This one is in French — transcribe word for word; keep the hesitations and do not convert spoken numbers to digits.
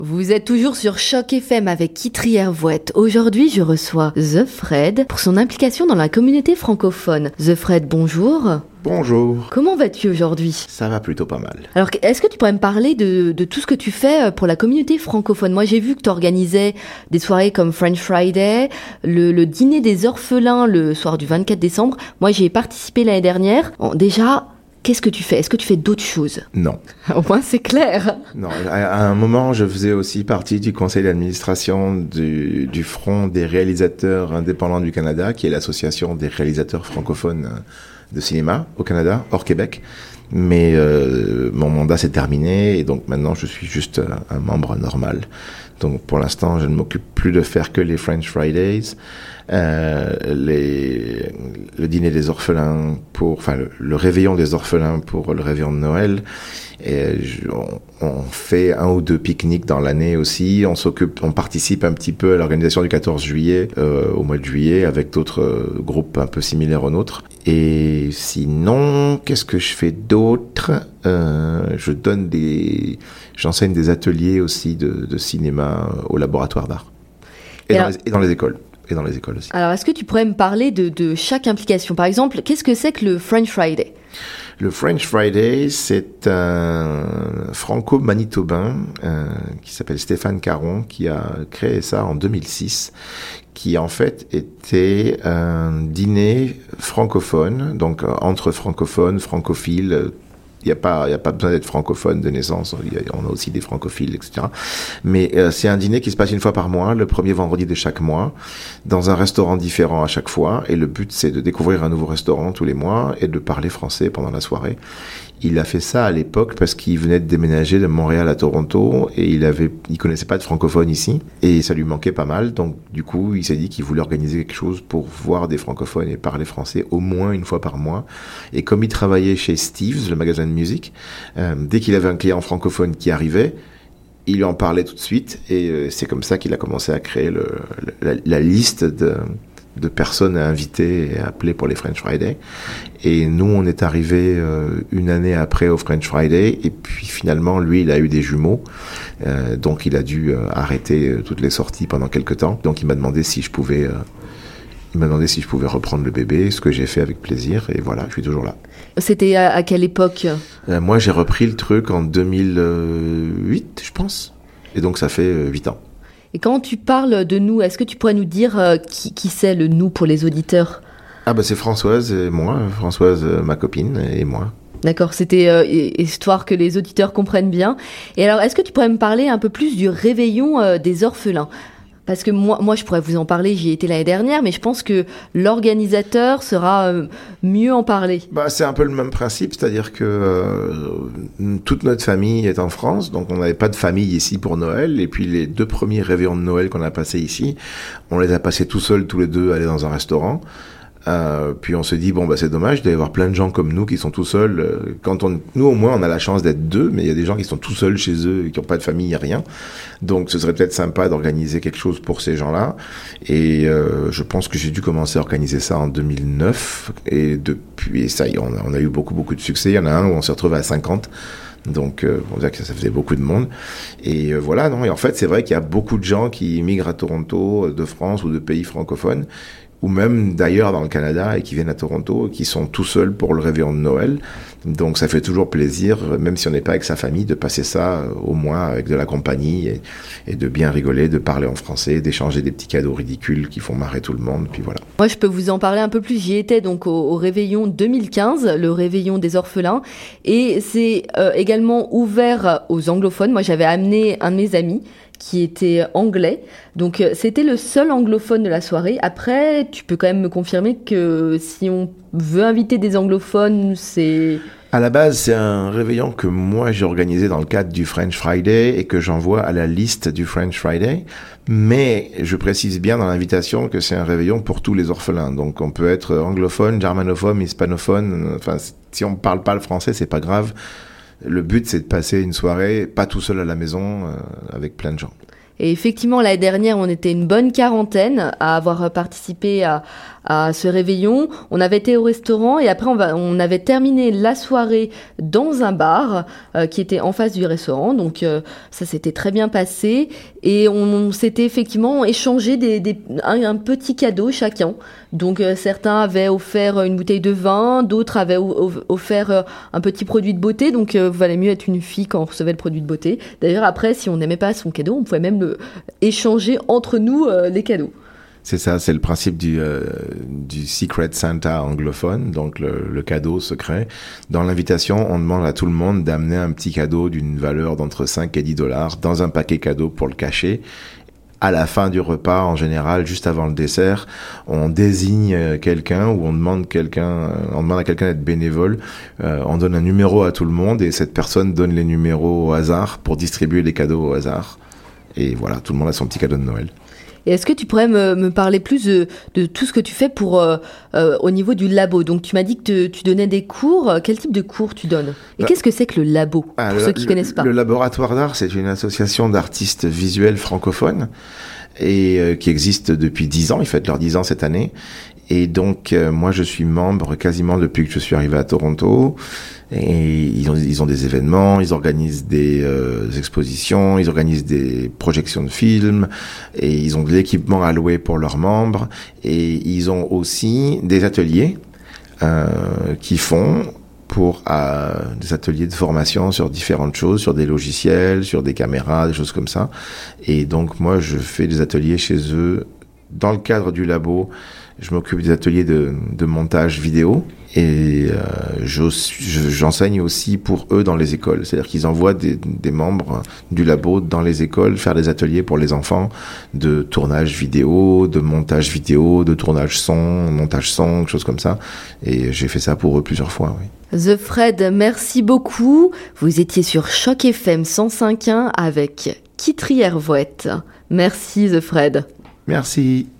Vous êtes toujours sur Choc F M avec Kitri Hervouette. Aujourd'hui, je reçois The Fred pour son implication dans la communauté francophone. The Fred, bonjour. Bonjour. Comment vas-tu aujourd'hui ? Ça va plutôt pas mal. Alors, est-ce que tu pourrais me parler de, de tout ce que tu fais pour la communauté francophone ? Moi, j'ai vu que tu organisais des soirées comme French Friday, le, le dîner des orphelins le soir du vingt-quatre décembre. Moi, j'y ai participé l'année dernière. Bon, déjà... Qu'est-ce que tu fais ? Est-ce que tu fais d'autres choses ? Non. Au moins, c'est clair. Non, à un moment, je faisais aussi partie du conseil d'administration du, du Front des réalisateurs indépendants du Canada, qui est l'association des réalisateurs francophones de cinéma au Canada, hors Québec. Mais euh, mon mandat s'est terminé et donc maintenant, je suis juste un membre normal. Donc pour l'instant, je ne m'occupe plus de faire que les French Fridays, euh, les, le dîner des orphelins pour, enfin le, le réveillon des orphelins pour le réveillon de Noël. Et je, on, on fait un ou deux pique-niques dans l'année aussi. On s'occupe, on participe un petit peu à l'organisation du quatorze juillet euh, au mois de juillet avec d'autres euh, groupes un peu similaires aux nôtres. Et sinon, qu'est-ce que je fais d'autre ? euh, Je donne des, j'enseigne des ateliers aussi de, de cinéma au laboratoire d'art et, et, dans les, et dans les écoles. Et dans les écoles aussi. Alors, est-ce que tu pourrais me parler de, de chaque implication ? Par exemple, qu'est-ce que c'est que le French Friday ? Le French Friday, c'est un franco-manitobain euh, qui s'appelle Stéphane Caron, qui a créé ça en deux mille six, qui en fait était un dîner francophone, donc entre francophones, francophiles. Il n'y a pas, il y a pas besoin d'être francophone de naissance. Il y a, on a aussi des francophiles, et cetera. Mais euh, c'est un dîner qui se passe une fois par mois, le premier vendredi de chaque mois, dans un restaurant différent à chaque fois. Et le but, c'est de découvrir un nouveau restaurant tous les mois et de parler français pendant la soirée. Il a fait ça à l'époque parce qu'il venait de déménager de Montréal à Toronto et il avait, il connaissait pas de francophone ici et ça lui manquait pas mal. Donc, du coup, il s'est dit qu'il voulait organiser quelque chose pour voir des francophones et parler français au moins une fois par mois. Et comme il travaillait chez Steve's, le magasin de musique, euh, dès qu'il avait un client francophone qui arrivait, il lui en parlait tout de suite et euh, c'est comme ça qu'il a commencé à créer le, la, la liste de de personnes à inviter et à appeler pour les French Friday. Et nous, on est arrivé euh, une année après au French Friday, et puis finalement, lui, il a eu des jumeaux, euh, donc il a dû euh, arrêter euh, toutes les sorties pendant quelques temps. Donc il m'a demandé si je pouvais, euh, il m'a demandé si je pouvais reprendre le bébé, ce que j'ai fait avec plaisir, et voilà, je suis toujours là. C'était à, à quelle époque ? euh, Moi, j'ai repris le truc en deux mille huit, je pense, et donc ça fait euh, huit ans. Et quand tu parles de nous, est-ce que tu pourrais nous dire euh, qui, qui c'est le nous pour les auditeurs ? Ah bah c'est Françoise et moi, Françoise, ma copine, et moi. D'accord, c'était euh, histoire que les auditeurs comprennent bien. Et alors, est-ce que tu pourrais me parler un peu plus du réveillon euh, des orphelins ? Parce que moi, moi, je pourrais vous en parler, j'y étais l'année dernière, mais je pense que l'organisateur sera euh, mieux en parler. Bah, c'est un peu le même principe, c'est-à-dire que euh, toute notre famille est en France, donc on n'avait pas de famille ici pour Noël, et puis les deux premiers réveillons de Noël qu'on a passés ici, on les a passés tout seuls, tous les deux, aller dans un restaurant. Euh, puis on se dit bon bah c'est dommage d'y avoir plein de gens comme nous qui sont tout seuls. Euh, quand on, nous au moins on a la chance d'être deux, mais il y a des gens qui sont tout seuls chez eux et qui n'ont pas de famille, rien. Donc ce serait peut-être sympa d'organiser quelque chose pour ces gens-là. Et euh, je pense que j'ai dû commencer à organiser ça en deux mille neuf et depuis ça y est, on a, on a eu beaucoup beaucoup de succès. Il y en a un où on s'est retrouvé à cinquante. Donc, euh, on dirait que ça, ça faisait beaucoup de monde. Et euh, voilà, non. Et en fait, c'est vrai qu'il y a beaucoup de gens qui migrent à Toronto, de France ou de pays francophones, ou même d'ailleurs dans le Canada et qui viennent à Toronto, qui sont tout seuls pour le réveillon de Noël. Donc ça fait toujours plaisir, même si on n'est pas avec sa famille, de passer ça au moins avec de la compagnie et, et de bien rigoler, de parler en français, d'échanger des petits cadeaux ridicules qui font marrer tout le monde, puis voilà. Moi je peux vous en parler un peu plus, j'y étais donc au, au réveillon deux mille quinze, le réveillon des orphelins, et c'est euh, également ouvert aux anglophones. Moi j'avais amené un de mes amis qui était anglais. Donc, euh, c'était le seul anglophone de la soirée. Après, tu peux quand même me confirmer que si on veut inviter des anglophones, c'est... À la base, c'est un réveillon que moi j'ai organisé dans le cadre du French Friday et que j'envoie à la liste du French Friday. Mais je précise bien dans l'invitation que c'est un réveillon pour tous les orphelins. Donc, on peut être anglophone, germanophone, hispanophone. Enfin, si on ne parle pas le français, c'est pas grave. Le but, c'est de passer une soirée, pas tout seul à la maison, euh, avec plein de gens. Et effectivement, l'année dernière, on était une bonne quarantaine à avoir participé à, à ce réveillon. On avait été au restaurant et après on, va, on avait terminé la soirée dans un bar euh, qui était en face du restaurant. Donc euh, ça s'était très bien passé et on, on s'était effectivement échangé des, des, un, un petit cadeau chacun. Donc euh, certains avaient offert une bouteille de vin, d'autres avaient o- offert euh, un petit produit de beauté. Donc euh, valait mieux être une fille quand on recevait le produit de beauté. D'ailleurs après, si on n'aimait pas son cadeau, on pouvait même le, échanger entre nous euh, les cadeaux. C'est ça, c'est le principe du, euh, du Secret Santa anglophone, donc le, le cadeau secret. Dans l'invitation, on demande à tout le monde d'amener un petit cadeau d'une valeur d'entre cinq et dix dollars dans un paquet cadeau pour le cacher. À la fin du repas, en général, juste avant le dessert, on désigne quelqu'un ou on demande quelqu'un, on demande à quelqu'un d'être bénévole. Euh, on donne un numéro à tout le monde et cette personne donne les numéros au hasard pour distribuer les cadeaux au hasard. Et voilà, tout le monde a son petit cadeau de Noël. Et est-ce que tu pourrais me, me parler plus de, de tout ce que tu fais pour euh, euh, au niveau du labo? Donc tu m'as dit que te, tu donnais des cours. Quel type de cours tu donnes? Et bah, qu'est-ce que c'est que le labo pour ah, ceux le, qui ne connaissent pas? Le laboratoire d'art, c'est une association d'artistes visuels francophones et euh, qui existe depuis dix ans. Ils fêtent leurs dix ans cette année. Et donc euh, moi je suis membre quasiment depuis que je suis arrivé à Toronto. Et ils ont, ils ont des événements, ils organisent des, euh, des expositions, ils organisent des projections de films, et ils ont de l'équipement à louer pour leurs membres, et ils ont aussi des ateliers euh, qui font pour euh, des ateliers de formation sur différentes choses, sur des logiciels, sur des caméras, des choses comme ça. Et donc moi je fais des ateliers chez eux dans le cadre du labo. Je m'occupe des ateliers de, de montage vidéo et euh, je, je, j'enseigne aussi pour eux dans les écoles. C'est-à-dire qu'ils envoient des, des membres du labo dans les écoles faire des ateliers pour les enfants de tournage vidéo, de montage vidéo, de tournage son, montage son, quelque chose comme ça. Et j'ai fait ça pour eux plusieurs fois, oui. The Fred, merci beaucoup. Vous étiez sur Choc F M cent cinq point un avec Kitri Hervouet. Merci The Fred. Merci.